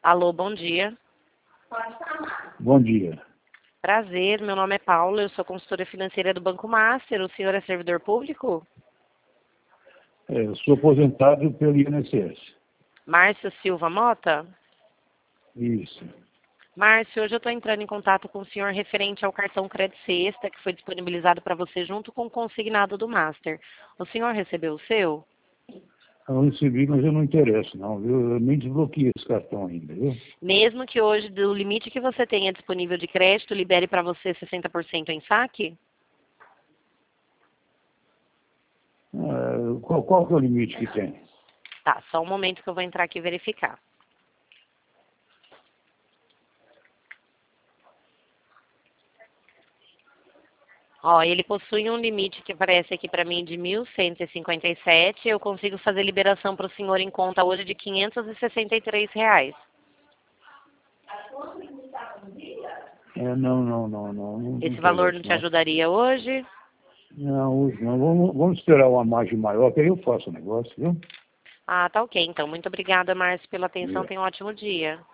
Alô, bom dia. Bom dia. Prazer, meu nome é Paula, eu sou consultora financeira do Banco Master. O senhor é servidor público? Eu sou aposentado pelo INSS. Márcio Silva Mota? Isso. Márcio, hoje eu estou entrando em contato com o senhor referente ao cartão Crédito Sexta, que foi disponibilizado para você junto com o consignado do Master. O senhor recebeu o seu? Eu não recebi, mas eu não interesso, não, viu? Eu nem desbloqueei esse cartão ainda, viu? Mesmo que hoje, do limite que você tenha disponível de crédito, libere para você 60% em saque? Qual que é o limite que tem? Tá, só um momento que eu vou entrar aqui e verificar. Ó, ele possui um limite que aparece aqui para mim de 1.157. Eu consigo fazer liberação para o senhor em conta hoje de R$ 563. Não Esse valor não interessa, te não. ajudaria hoje? Não, hoje não. Vamos esperar uma margem maior, que aí eu faço o negócio, viu? Ah, tá ok. Então, muito obrigada, Márcio, pela atenção. Obrigado. Tenha um ótimo dia.